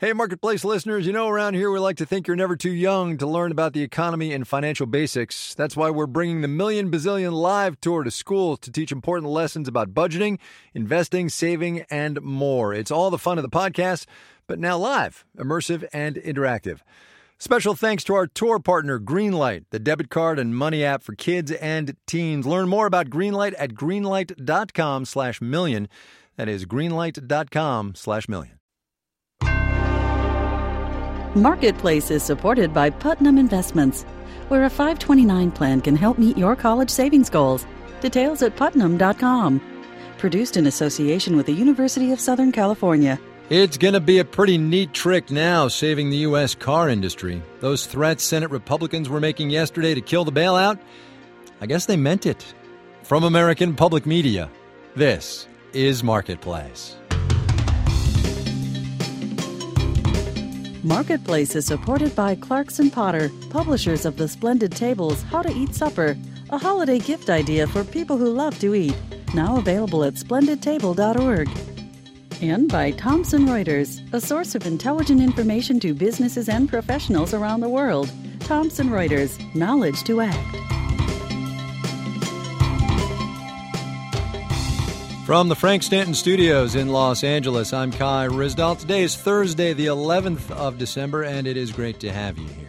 Hey, Marketplace listeners, around here we like to think you're never too young to learn about the economy and financial basics. That's why we're bringing the Million Bazillion Live Tour to schools to teach important lessons about budgeting, investing, saving, and more. It's all the fun of the podcast, but now live, immersive, and interactive. Special thanks to our tour partner, Greenlight, the debit card and money app for kids and teens. Learn more about Greenlight at greenlight.com/million. That is greenlight.com/million. Marketplace is supported by Putnam Investments, where a 529 plan can help meet your college savings goals. Details at putnam.com. Produced in association with the University of Southern California. It's going to be a pretty neat trick now, saving the U.S. car industry. Those threats Senate Republicans were making yesterday to kill the bailout, I guess they meant it. From American Public Media, this is Marketplace. Marketplace is supported by Clarkson Potter, publishers of the splendid tables How to Eat Supper, a holiday gift idea for people who love to eat. Now available at splendidtable.org. And by Thomson Reuters, a source of intelligent information to businesses and professionals around the world. Thomson Reuters, knowledge to act. From the Frank Stanton Studios in Los Angeles, I'm Kai Ryssdal. Today is Thursday, the 11th of December, and it is great to have you here.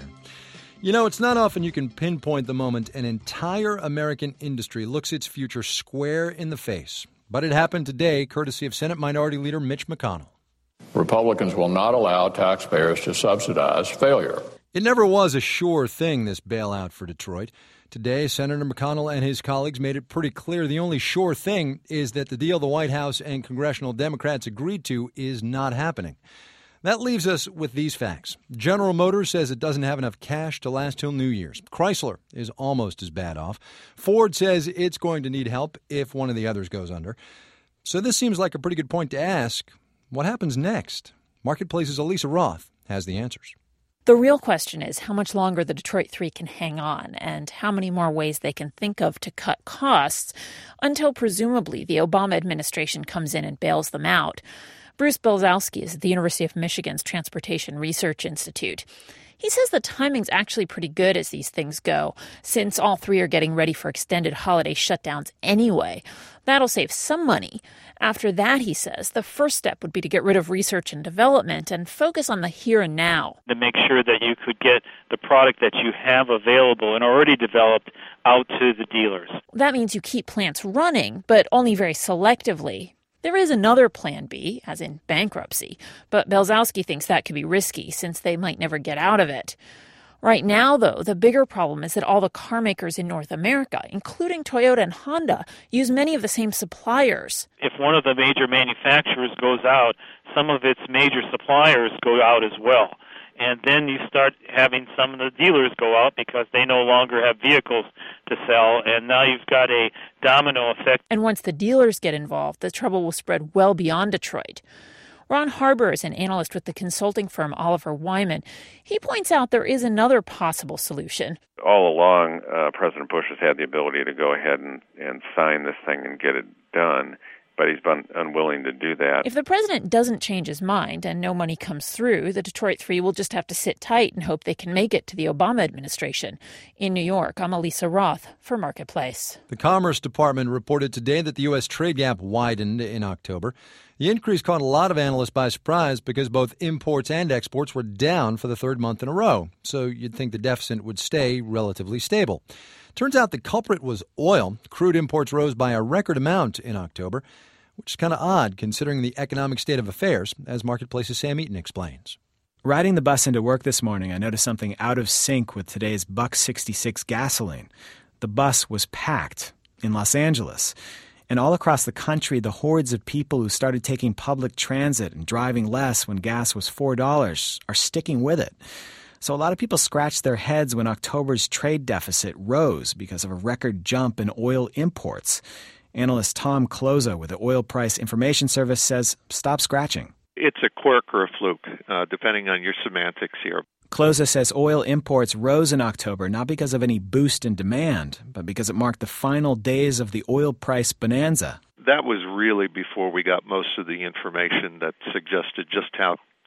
It's not often you can pinpoint the moment an entire American industry looks its future square in the face. But it happened today, courtesy of Senate Minority Leader Mitch McConnell. Republicans will not allow taxpayers to subsidize failure. It never was a sure thing, this bailout for Detroit. Today, Senator McConnell and his colleagues made it pretty clear the only sure thing is that the deal the White House and congressional Democrats agreed to is not happening. That leaves us with these facts. General Motors says it doesn't have enough cash to last till New Year's. Chrysler is almost as bad off. Ford says it's going to need help if one of the others goes under. So this seems like a pretty good point to ask. What happens next? Marketplace's Elisa Roth has the answers. The real question is how much longer the Detroit Three can hang on and how many more ways they can think of to cut costs until presumably the Obama administration comes in and bails them out. Bruce Belzowski is at the University of Michigan's Transportation Research Institute. He says the timing's actually pretty good as these things go, since all three are getting ready for extended holiday shutdowns anyway. That'll save some money. After that, he says, the first step would be to get rid of research and development and focus on the here and now. To make sure that you could get the product that you have available and already developed out to the dealers. That means you keep plants running, but only very selectively. There is another plan B, as in bankruptcy, but Belzowski thinks that could be risky since they might never get out of it. Right now, though, the bigger problem is that all the car makers in North America, including Toyota and Honda, use many of the same suppliers. If one of the major manufacturers goes out, some of its major suppliers go out as well. And then you start having some of the dealers go out because they no longer have vehicles to sell, and now you've got a domino effect. And once the dealers get involved, the trouble will spread well beyond Detroit. Ron Harbour is an analyst with the consulting firm Oliver Wyman. He points out there is another possible solution. All along, President Bush has had the ability to go ahead and sign this thing and get it done, but he's been unwilling to do that. If the president doesn't change his mind and no money comes through, the Detroit Three will just have to sit tight and hope they can make it to the Obama administration. In New York, I'm Elisa Roth for Marketplace. The Commerce Department reported today that the U.S. trade gap widened in October. The increase caught a lot of analysts by surprise because both imports and exports were down for the third month in a row. So you'd think the deficit would stay relatively stable. Turns out the culprit was oil. Crude imports rose by a record amount in October, which is kind of odd considering the economic state of affairs, as Marketplace's Sam Eaton explains. Riding the bus into work this morning, I noticed something out of sync with today's $1.66 gasoline. The bus was packed in Los Angeles. And all across the country, the hordes of people who started taking public transit and driving less when gas was $4 are sticking with it. So a lot of people scratched their heads when October's trade deficit rose because of a record jump in oil imports. Analyst Tom Cloza with the Oil Price Information Service says, stop scratching. It's a quirk or a fluke, depending on your semantics here. Cloza says oil imports rose in October not because of any boost in demand, but because it marked the final days of the oil price bonanza. That was really before we got most of the information that suggested just how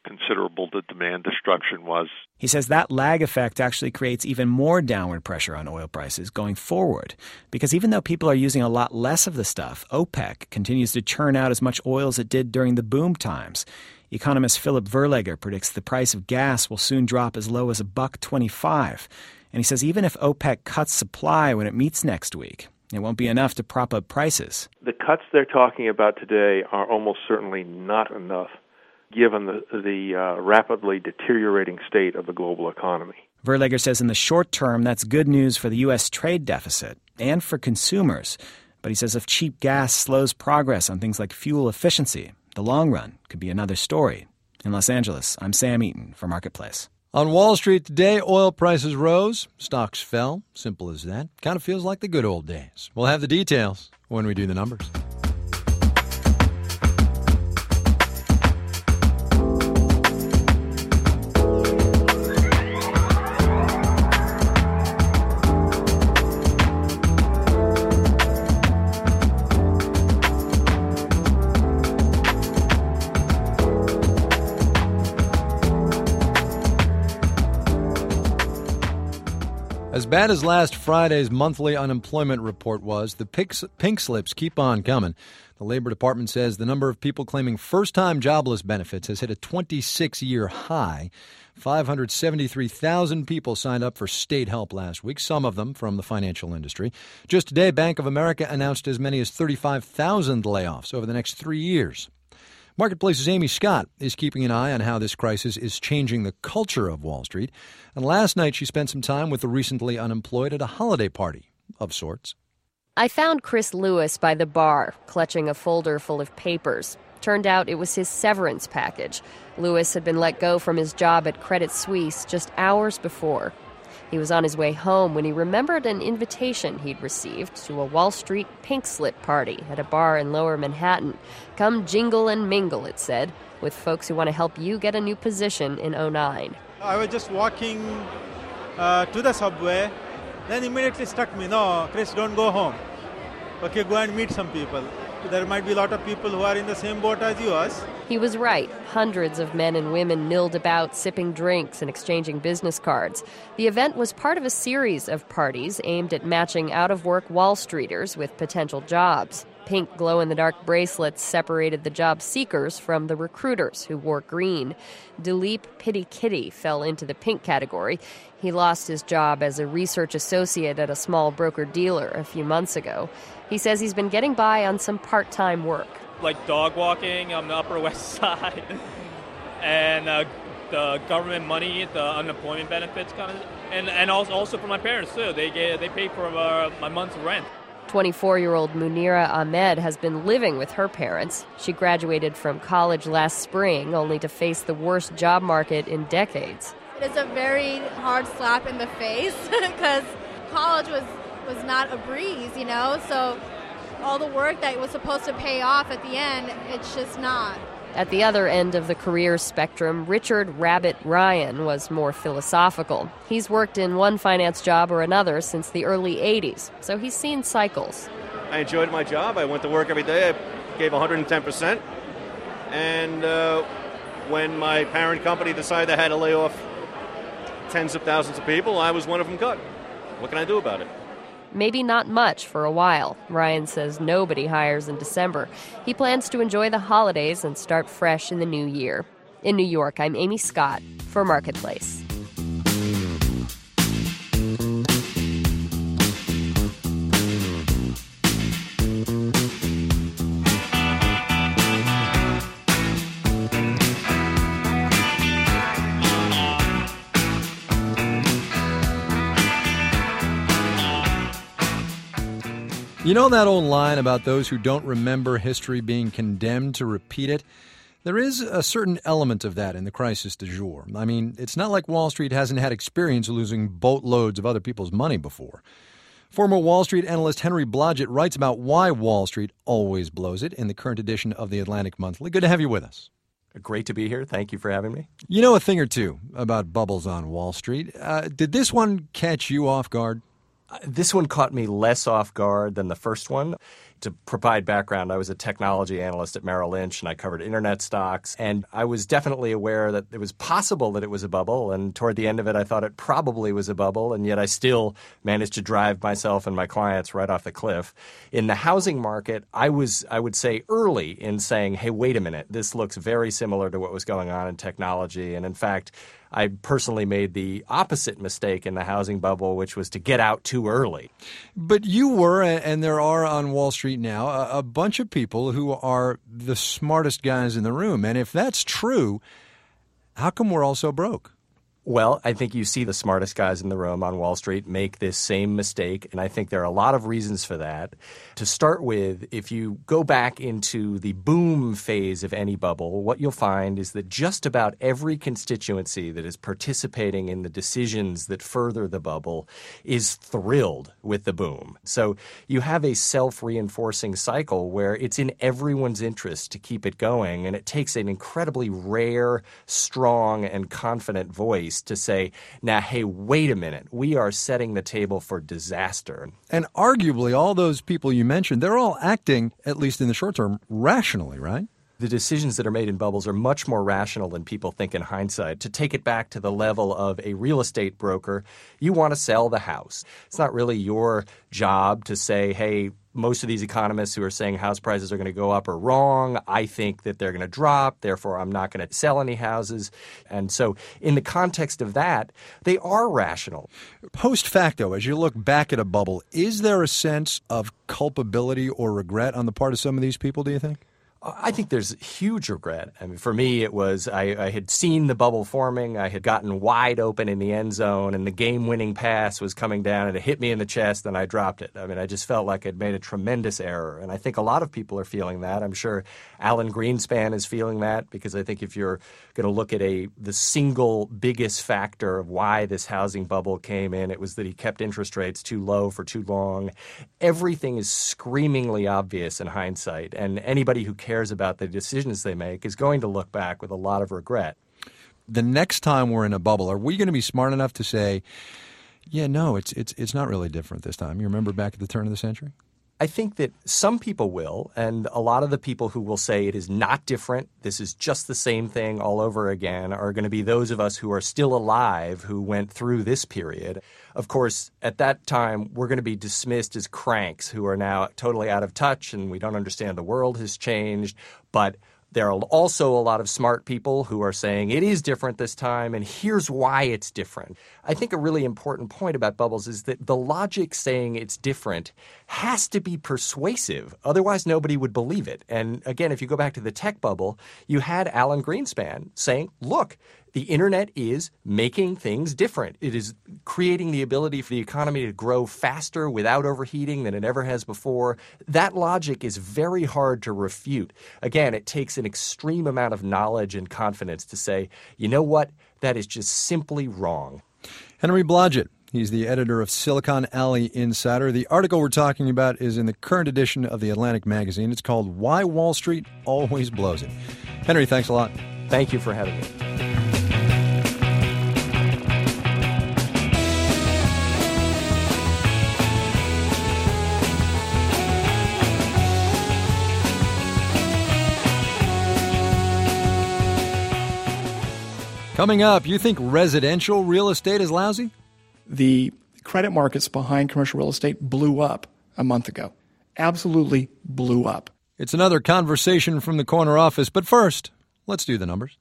considerable the demand destruction was. He says that lag effect actually creates even more downward pressure on oil prices going forward, because even though people are using a lot less of the stuff, OPEC continues to churn out as much oil as it did during the boom times. Economist Philip Verleger predicts the price of gas will soon drop as low as $1.25. And he says even if OPEC cuts supply when it meets next week, it won't be enough to prop up prices. The cuts they're talking about today are almost certainly not enough, given the rapidly deteriorating state of the global economy. Verleger says in the short term, that's good news for the U.S. trade deficit and for consumers. But he says if cheap gas slows progress on things like fuel efficiency, the long run could be another story. In Los Angeles, I'm Sam Eaton for Marketplace. On Wall Street today, oil prices rose, stocks fell. Simple as that. Kind of feels like the good old days. We'll have the details when we do the numbers. As bad as last Friday's monthly unemployment report was, the pink slips keep on coming. The Labor Department says the number of people claiming first-time jobless benefits has hit a 26-year high. 573,000 people signed up for state help last week, some of them from the financial industry. Just today, Bank of America announced as many as 35,000 layoffs over the next 3 years. Marketplace's Amy Scott is keeping an eye on how this crisis is changing the culture of Wall Street. And last night she spent some time with the recently unemployed at a holiday party of sorts. I found Chris Lewis by the bar, clutching a folder full of papers. Turned out it was his severance package. Lewis had been let go from his job at Credit Suisse just hours before. He was on his way home when he remembered an invitation he'd received to a Wall Street pink slip party at a bar in Lower Manhattan. Come jingle and mingle, it said, with folks who want to help you get a new position in 2009. I was just walking to the subway, then immediately struck me, no, Chris, don't go home. Okay, go and meet some people. There might be a lot of people who are in the same boat as yours. He was right. Hundreds of men and women milled about, sipping drinks and exchanging business cards. The event was part of a series of parties aimed at matching out-of-work Wall Streeters with potential jobs. Pink glow-in-the-dark bracelets separated the job seekers from the recruiters who wore green. Dileep Pitty fell into the pink category. He lost his job as a research associate at a small broker-dealer a few months ago. He says he's been getting by on some part-time work. Like dog walking on the Upper West Side and the government money, the unemployment benefits kind of, and also for my parents too. They pay for my month's rent. 24-year-old Munira Ahmed has been living with her parents. She graduated from college last spring only to face the worst job market in decades. It's a very hard slap in the face because college was not a breeze, you know, so all the work that was supposed to pay off at the end, it's just not. At the other end of the career spectrum, Richard Rabbit Ryan was more philosophical. He's worked in one finance job or another since the early 80s, so he's seen cycles. I enjoyed my job. I went to work every day. I gave 110%. And when my parent company decided they had to lay off tens of thousands of people, I was one of them cut. What can I do about it? Maybe not much for a while. Ryan says nobody hires in December. He plans to enjoy the holidays and start fresh in the new year. In New York, I'm Amy Scott for Marketplace. You know that old line about those who don't remember history being condemned to repeat it? There is a certain element of that in the crisis du jour. I mean, it's not like Wall Street hasn't had experience losing boatloads of other people's money before. Former Wall Street analyst Henry Blodgett writes about why Wall Street always blows it in the current edition of the Atlantic Monthly. Good to have you with us. Great to be here. Thank you for having me. You know a thing or two about bubbles on Wall Street. Did this one catch you off guard? This one caught me less off guard than the first one. To provide background, I was a technology analyst at Merrill Lynch, and I covered internet stocks. And I was definitely aware that it was possible that it was a bubble. And toward the end of it, I thought it probably was a bubble. And yet I still managed to drive myself and my clients right off the cliff. In the housing market, I would say early in saying, hey, wait a minute, this looks very similar to what was going on in technology. And in fact, I personally made the opposite mistake in the housing bubble, which was to get out too early. But you were, and there are on Wall Street now, a bunch of people who are the smartest guys in the room. And if that's true, how come we're all so broke? Well, I think you see the smartest guys in the room on Wall Street make this same mistake, and I think there are a lot of reasons for that. To start with, if you go back into the boom phase of any bubble, what you'll find is that just about every constituency that is participating in the decisions that further the bubble is thrilled with the boom. So you have a self-reinforcing cycle where it's in everyone's interest to keep it going, and it takes an incredibly rare, strong, and confident voice to say, now, hey, wait a minute, we are setting the table for disaster. And arguably, all those people you mentioned, they're all acting, at least in the short term, rationally, right? The decisions that are made in bubbles are much more rational than people think in hindsight. To take it back to the level of a real estate broker, you want to sell the house. It's not really your job to say, hey, most of these economists who are saying house prices are going to go up are wrong. I think that they're going to drop. Therefore, I'm not going to sell any houses. And so in the context of that, they are rational. Post facto, as you look back at a bubble, is there a sense of culpability or regret on the part of some of these people, do you think? I think there's huge regret. I mean, for me, it was I had seen the bubble forming. I had gotten wide open in the end zone, and the game-winning pass was coming down, and it hit me in the chest, and I dropped it. I mean, I just felt like I'd made a tremendous error, and I think a lot of people are feeling that. I'm sure Alan Greenspan is feeling that, because I think if you're going to look at the single biggest factor of why this housing bubble came in, it was that he kept interest rates too low for too long. Everything is screamingly obvious in hindsight, and anybody who cares about the decisions they make is going to look back with a lot of regret. The next time we're in a bubble, are we going to be smart enough to say, yeah, no, it's not really different this time? You remember back at the turn of the century? I think that some people will, and a lot of the people who will say it is not different, this is just the same thing all over again, are going to be those of us who are still alive who went through this period. Of course, at that time, we're going to be dismissed as cranks who are now totally out of touch and we don't understand the world has changed. But there are also a lot of smart people who are saying it is different this time, and here's why it's different. I think a really important point about bubbles is that the logic saying it's different has to be persuasive. Otherwise, nobody would believe it. And again, if you go back to the tech bubble, you had Alan Greenspan saying, look, the internet is making things different. It is creating the ability for the economy to grow faster without overheating than it ever has before. That logic is very hard to refute. Again, it takes an extreme amount of knowledge and confidence to say, you know what, that is just simply wrong. Henry Blodgett. He's the editor of Silicon Alley Insider. The article we're talking about is in the current edition of the Atlantic magazine. It's called Why Wall Street Always Blows It. Henry, thanks a lot. Thank you for having me. Coming up, you think residential real estate is lousy? The credit markets behind commercial real estate blew up a month ago. Absolutely blew up. It's another conversation from the corner office, but first, let's do the numbers.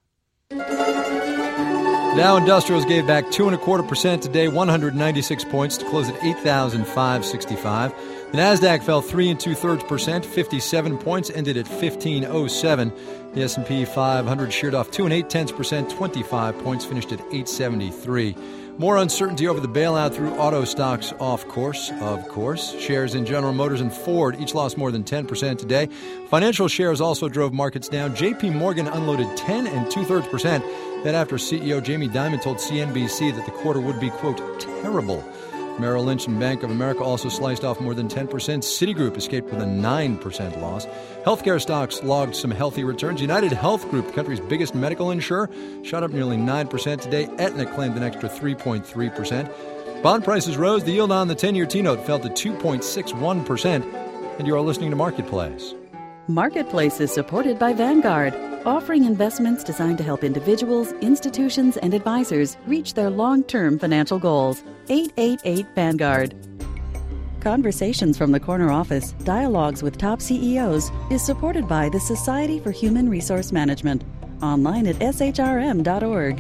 Dow Industrials gave back 2.25% today, 196 points to close at 8,565. The Nasdaq fell 3 2/3%, 57 points, ended at 1507. The S&P 500 sheared off 2 8/10%, 25 points, finished at 873. More uncertainty over the bailout through auto stocks off course, of course. Shares in General Motors and Ford each lost more than 10% today. Financial shares also drove markets down. J.P. Morgan unloaded 10 2/3%. That after CEO Jamie Dimon told CNBC that the quarter would be, quote, terrible. Merrill Lynch and Bank of America also sliced off more than 10%. Citigroup escaped with a 9% loss. Healthcare stocks logged some healthy returns. United Health Group, the country's biggest medical insurer, shot up nearly 9% today. Aetna claimed an extra 3.3%. Bond prices rose. The yield on the 10-year T-note fell to 2.61%. and you are listening to Marketplace. Marketplace is supported by Vanguard, offering investments designed to help individuals, institutions, and advisors reach their long-term financial goals. 888 Vanguard. Conversations from the Corner Office, Dialogues with Top CEOs is supported by the Society for Human Resource Management. Online at shrm.org.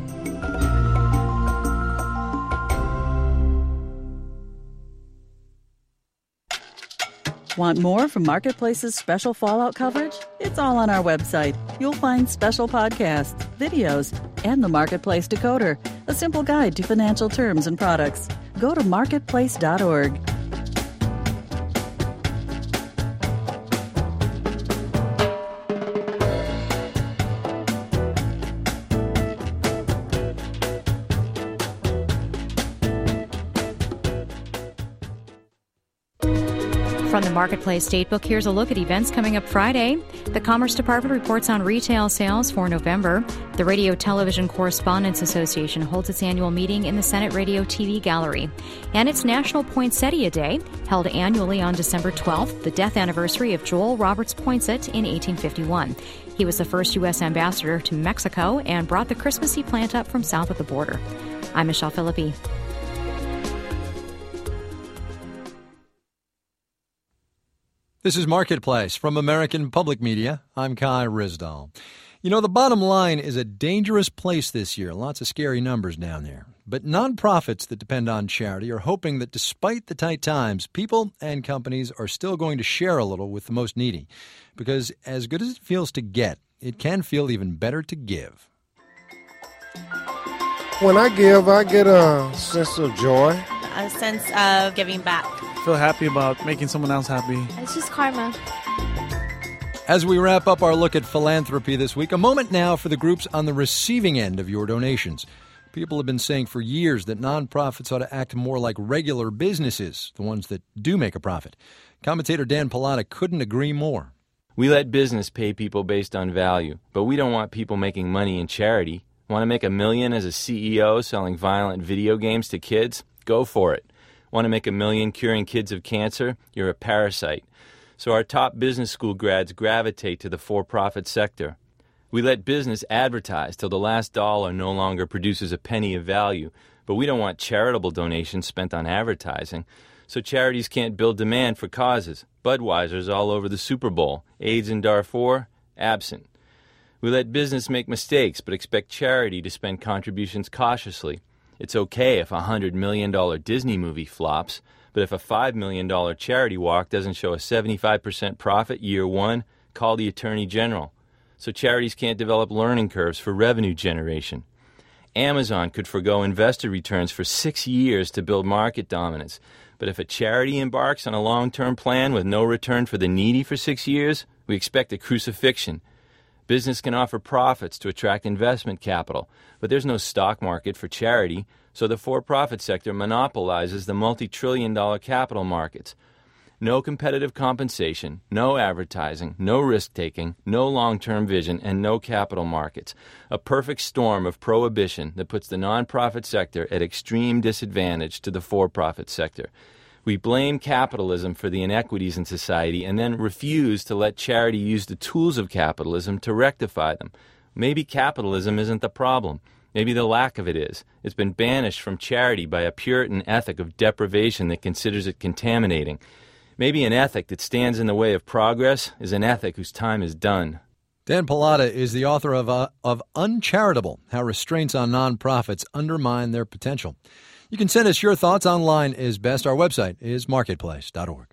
Want more from Marketplace's special Fallout coverage? It's all on our website. You'll find special podcasts, videos, and the Marketplace Decoder, a simple guide to financial terms and products. Go to marketplace.org. From the Marketplace Datebook, here's a look at events coming up Friday. The Commerce Department reports on retail sales for November. The Radio Television Correspondents Association holds its annual meeting in the Senate Radio TV Gallery. And it's National Poinsettia Day, held annually on December 12th, the death anniversary of Joel Roberts Poinsett in 1851. He was the first U.S. ambassador to Mexico and brought the Christmassy plant up from south of the border. I'm Michelle Philippi. This is Marketplace from American Public Media. I'm Kai Ryssdal. You know, the bottom line is a dangerous place this year. Lots of scary numbers down there. But nonprofits that depend on charity are hoping that despite the tight times, people and companies are still going to share a little with the most needy. Because as good as it feels to get, it can feel even better to give. When I give, I get a sense of joy. A sense of giving back. Feel happy about making someone else happy. It's just karma. As we wrap up our look at philanthropy this week, a moment now for the groups on the receiving end of your donations. People have been saying for years that nonprofits ought to act more like regular businesses, the ones that do make a profit. Commentator Dan Pallotta couldn't agree more. We let business pay people based on value, but we don't want people making money in charity. Want to make $1 million as a CEO selling violent video games to kids? Go for it. Want to make $1 million curing kids of cancer? You're a parasite. So our top business school grads gravitate to the for-profit sector. We let business advertise till the last dollar no longer produces a penny of value, but we don't want charitable donations spent on advertising. So charities can't build demand for causes. Budweiser's all over the Super Bowl. AIDS in Darfur? Absent. We let business make mistakes, but expect charity to spend contributions cautiously. It's okay if a $100 million Disney movie flops, but if a $5 million charity walk doesn't show a 75% profit year one, call the Attorney General. So charities can't develop learning curves for revenue generation. Amazon could forgo investor returns for 6 years to build market dominance, but if a charity embarks on a long-term plan with no return for the needy for 6 years, we expect a crucifixion. Business can offer profits to attract investment capital, but there's no stock market for charity, so the for-profit sector monopolizes the multi-trillion-dollar capital markets. No competitive compensation, no advertising, no risk-taking, no long-term vision, and no capital markets. A perfect storm of prohibition that puts the nonprofit sector at extreme disadvantage to the for-profit sector. We blame capitalism for the inequities in society and then refuse to let charity use the tools of capitalism to rectify them. Maybe capitalism isn't the problem. Maybe the lack of it is. It's been banished from charity by a Puritan ethic of deprivation that considers it contaminating. Maybe an ethic that stands in the way of progress is an ethic whose time is done. Dan Pallotta is the author of Uncharitable, How Restraints on Nonprofits Undermine Their Potential. You can send us your thoughts online as best. Our website is marketplace.org.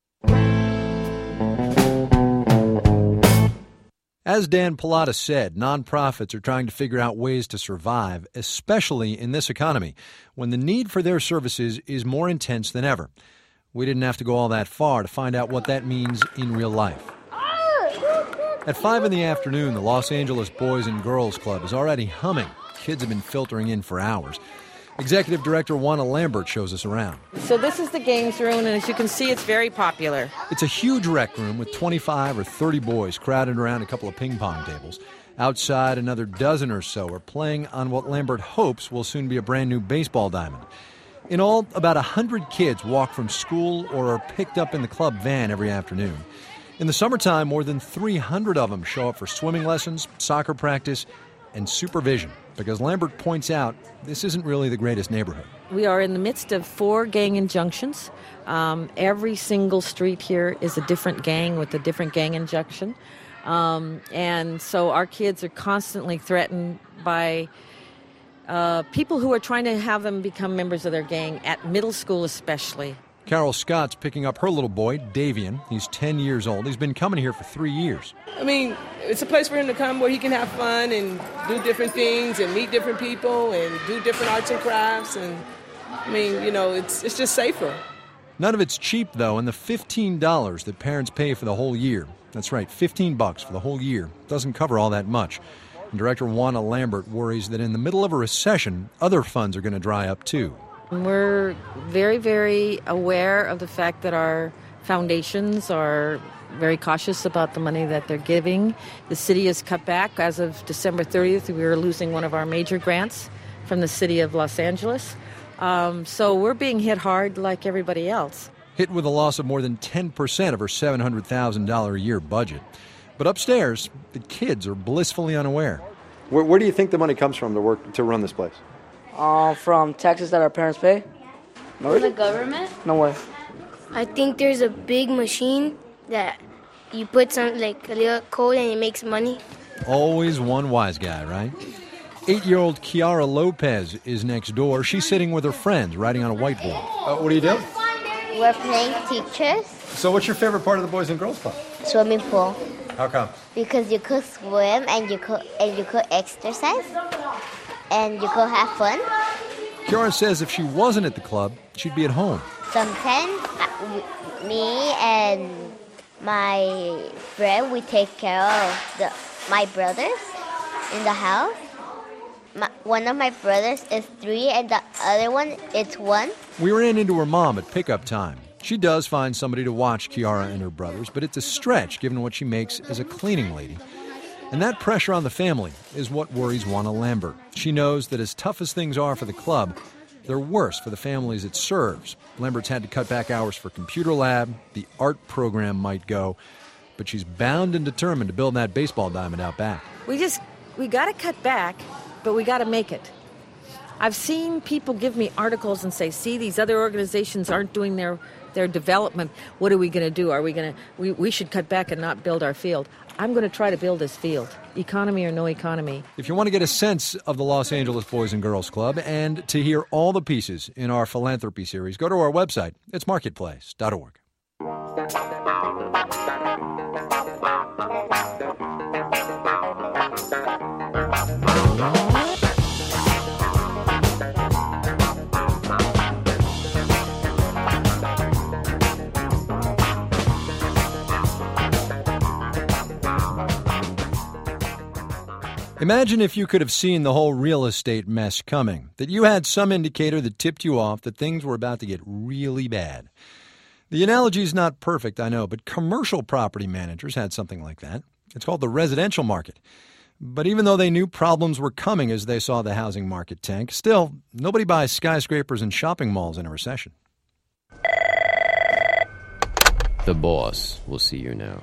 As Dan Pallotta said, nonprofits are trying to figure out ways to survive, especially in this economy, when the need for their services is more intense than ever. We didn't have to go all that far to find out what that means in real life. At 5 in the afternoon, the Los Angeles Boys and Girls Club is already humming. Kids have been filtering in for hours. Executive Director Juana Lambert shows us around. So this is the games room, and as you can see, it's very popular. It's a huge rec room with 25 or 30 boys crowded around a couple of ping pong tables. Outside, another dozen or so are playing on what Lambert hopes will soon be a brand new baseball diamond. In all, about 100 kids walk from school or are picked up in the club van every afternoon. In the summertime, more than 300 of them show up for swimming lessons, soccer practice, and supervision, because Lambert points out this isn't really the greatest neighborhood. We are in the midst of 4 gang injunctions. Every single street here is a different gang with a different gang injunction. And so our kids are constantly threatened by people who are trying to have them become members of their gang, at middle school especially. Carol Scott's picking up her little boy, Davian. He's 10 years old. He's been coming here for 3 years. I mean, it's a place for him to come where he can have fun and do different things and meet different people and do different arts and crafts. And, I mean, you know, it's just safer. None of it's cheap, though, and the $15 that parents pay for the whole year, that's right, $15 for the whole year, doesn't cover all that much. And Director Juana Lambert worries that in the middle of a recession, other funds are going to dry up, too. We're very, very aware of the fact that our foundations are very cautious about the money that they're giving. The city has cut back. As of December 30th, we were losing one of our major grants from the city of Los Angeles. So we're being hit hard like everybody else. Hit with a loss of more than 10% of her $700,000 a year budget. But upstairs, the kids are blissfully unaware. Where do you think the money comes from to run this place? From taxes that our parents pay. From the government? No way. I think there's a big machine that you put some, like a little code, and it makes money. Always one wise guy, right? 8-year-old Kiara Lopez is next door. She's sitting with her friends, writing on a whiteboard. What are you doing? We're playing teachers. So what's your favorite part of the Boys and Girls Club? Swimming pool. How come? Because you could swim and you could exercise and you could have fun. Kiara says if she wasn't at the club, she'd be at home. Sometimes me and my friend, we take care of my brothers in the house. One of my brothers is 3 and the other one is 1. We ran into her mom at pickup time. She does find somebody to watch Kiara and her brothers, but it's a stretch given what she makes as a cleaning lady. And that pressure on the family is what worries Juana Lambert. She knows that as tough as things are for the club, they're worse for the families it serves. Lambert's had to cut back hours for computer lab, the art program might go, but she's bound and determined to build that baseball diamond out back. We got to cut back, but we got to make it. I've seen people give me articles and say, see, these other organizations aren't doing their development. What are we going to do? We should cut back and not build our field. I'm going to try to build this field, economy or no economy. If you want to get a sense of the Los Angeles Boys and Girls Club and to hear all the pieces in our philanthropy series, go to our website. It's marketplace.org. Imagine if you could have seen the whole real estate mess coming, that you had some indicator that tipped you off that things were about to get really bad. The analogy is not perfect, I know, but commercial property managers had something like that. It's called the residential market. But even though they knew problems were coming as they saw the housing market tank, still, nobody buys skyscrapers and shopping malls in a recession. The boss will see you now.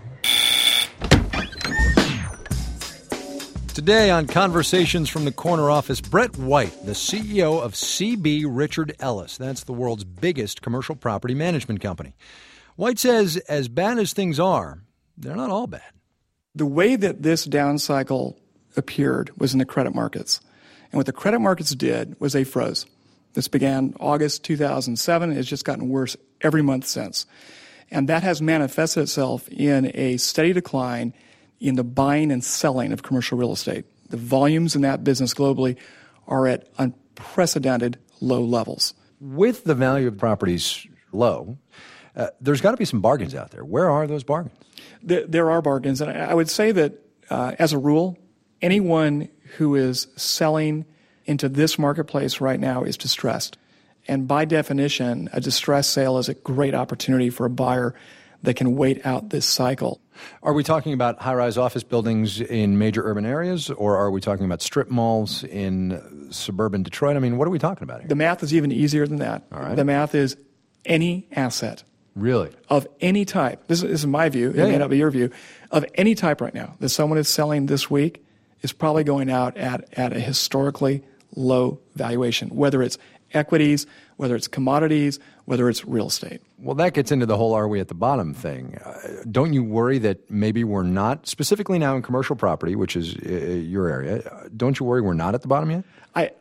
Today on Conversations from the Corner Office, Brett White, the CEO of CB Richard Ellis. That's the world's biggest commercial property management company. White says as bad as things are, they're not all bad. The way that this down cycle appeared was in the credit markets. And what the credit markets did was they froze. This began August 2007. It's just gotten worse every month since. And that has manifested itself in a steady decline in the buying and selling of commercial real estate. The volumes in that business globally are at unprecedented low levels. With the value of properties low, there's got to be some bargains out there. Where are those bargains? There are bargains. And I would say that, as a rule, anyone who is selling into this marketplace right now is distressed. And by definition, a distressed sale is a great opportunity for a buyer that can wait out this cycle. Are we talking about high-rise office buildings in major urban areas, or are we talking about strip malls in suburban Detroit? I mean, what are we talking about here? The math is even easier than that. All right. The math is any asset. Really? Of any type. This is my view. It may not be your view. Of any type right now that someone is selling this week is probably going out at a historically low valuation, whether it's equities, whether it's commodities, whether it's real estate. Well, that gets into the whole are we at the bottom thing. Don't you worry that maybe we're not, specifically now in commercial property, which is your area, don't you worry we're not at the bottom yet?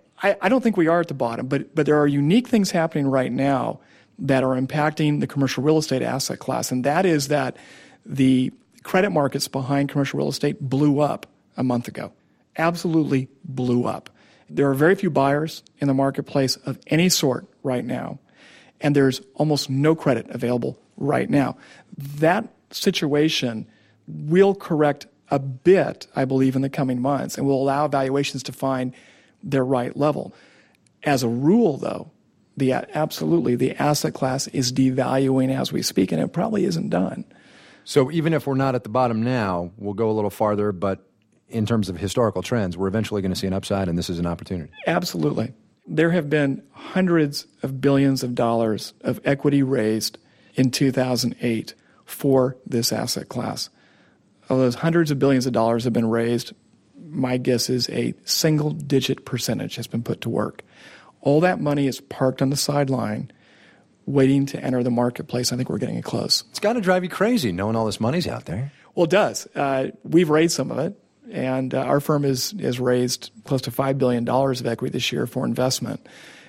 I don't think we are at the bottom, but there are unique things happening right now that are impacting the commercial real estate asset class, and that is that the credit markets behind commercial real estate blew up a month ago. Absolutely blew up. There are very few buyers in the marketplace of any sort right now, and there's almost no credit available right now. That situation will correct a bit, I believe, in the coming months, and will allow valuations to find their right level. As a rule, though, absolutely, the asset class is devaluing as we speak, and it probably isn't done. So even if we're not at the bottom now, we'll go a little farther, but in terms of historical trends, we're eventually going to see an upside, and this is an opportunity. Absolutely. There have been hundreds of billions of dollars of equity raised in 2008 for this asset class. Of those hundreds of billions of dollars have been raised, my guess is a single-digit percentage has been put to work. All that money is parked on the sideline, waiting to enter the marketplace. I think we're getting it close. It's got to drive you crazy knowing all this money's out there. Well, it does. We've raised some of it, and our firm has raised close to $5 billion of equity this year for investment.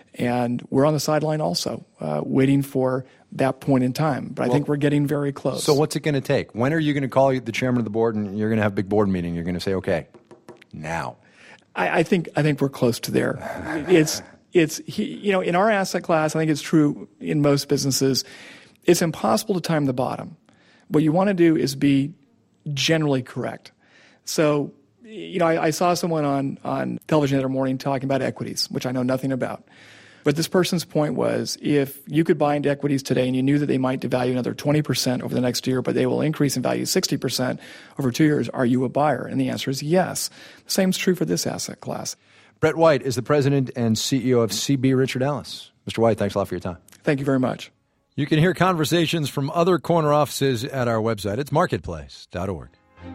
And we're on the sideline also, waiting for that point in time. But I think we're getting very close. So what's it going to take? When are you going to call the chairman of the board and you're going to have a big board meeting? You're going to say, okay, now. I think we're close to there. It's in our asset class, I think it's true in most businesses, it's impossible to time the bottom. What you want to do is be generally correct. So, I saw someone on television the other morning talking about equities, which I know nothing about. But this person's point was, if you could buy into equities today and you knew that they might devalue another 20% over the next year, but they will increase in value 60% over 2 years, are you a buyer? And the answer is yes. The same is true for this asset class. Brett White is the president and CEO of CB Richard Ellis. Mr. White, thanks a lot for your time. Thank you very much. You can hear conversations from other corner offices at our website. It's marketplace.org.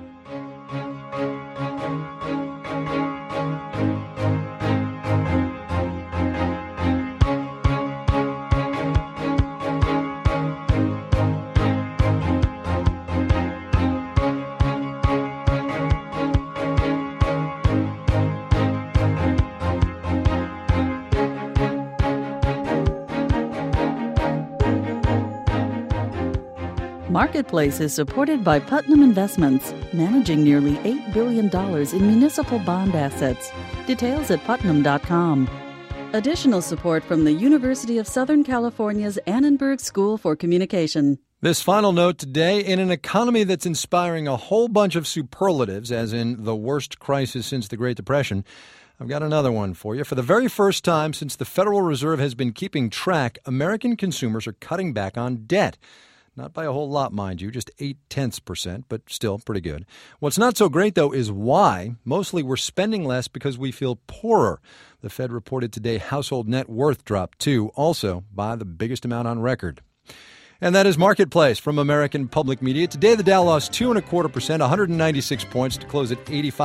Marketplace is supported by Putnam Investments, managing nearly $8 billion in municipal bond assets. Details at putnam.com. Additional support from the University of Southern California's Annenberg School for Communication. This final note today, in an economy that's inspiring a whole bunch of superlatives, as in the worst crisis since the Great Depression, I've got another one for you. For the very first time since the Federal Reserve has been keeping track, American consumers are cutting back on debt. Not by a whole lot, mind you, just 0.8%, but still pretty good. What's not so great, though, is why. Mostly we're spending less because we feel poorer. The Fed reported today household net worth dropped, too, also by the biggest amount on record. And that is Marketplace from American Public Media. Today, the Dow lost 2.25%, 196 points to close at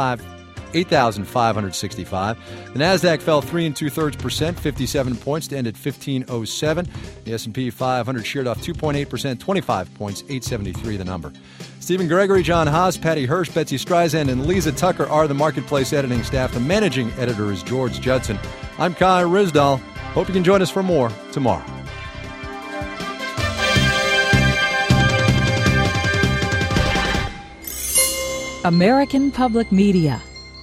8,565. The Nasdaq fell 3 2/3%, 57 points to end at 1507. The S&P 500 sheared off 2.8%, 25 points, 873 the number. Stephen Gregory, John Haas, Patty Hirsch, Betsy Streisand, and Lisa Tucker are the Marketplace editing staff. The managing editor is George Judson. I'm Kai Risdal. Hope you can join us for more tomorrow. American Public Media.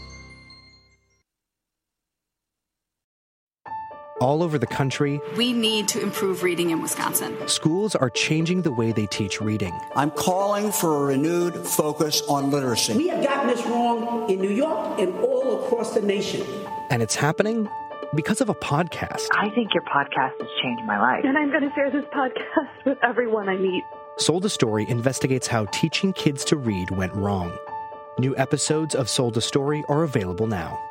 All over the country, we need to improve reading in Wisconsin. Schools are changing the way they teach reading. I'm calling for a renewed focus on literacy. We have gotten this wrong in New York and all across the nation. And it's happening because of a podcast. I think your podcast has changed my life. And I'm going to share this podcast with everyone I meet. Sold a Story investigates how teaching kids to read went wrong. New episodes of Sold a Story are available now.